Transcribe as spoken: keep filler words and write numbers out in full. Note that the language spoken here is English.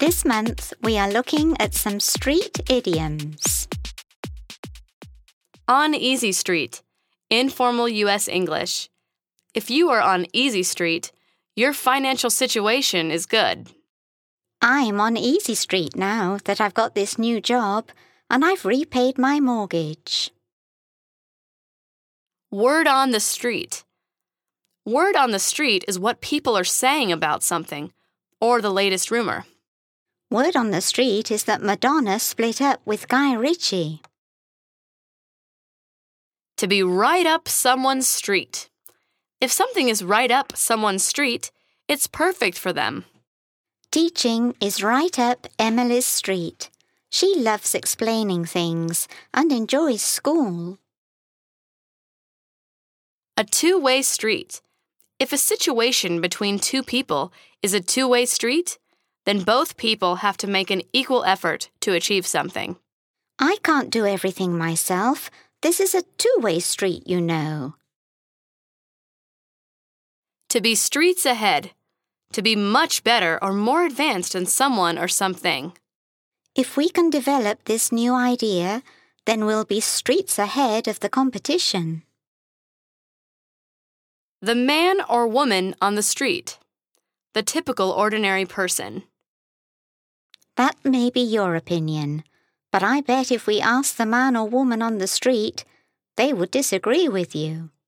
This month, we are looking at some street idioms. On Easy Street, informal U S English. If you are on Easy Street, your financial situation is good. I'm on Easy Street now that I've got this new job and I've repaid my mortgage. Word on the street. Word on the street is what people are saying about something, or the latest rumor. Word on the street is that Madonna split up with Guy Ritchie. To be right up someone's street. If something is right up someone's street, it's perfect for them. Teaching is right up Emily's street. She loves explaining things and enjoys school. A two-way street. If a situation between two people is a two-way street, then both people have to make an equal effort to achieve something. I can't do everything myself. This is a two-way street, you know. To be streets ahead. To be much better or more advanced than someone or something. If we can develop this new idea, then we'll be streets ahead of the competition. The man or woman on the street. The typical ordinary person. That may be your opinion, but I bet if we asked the man or woman on the street, they would disagree with you.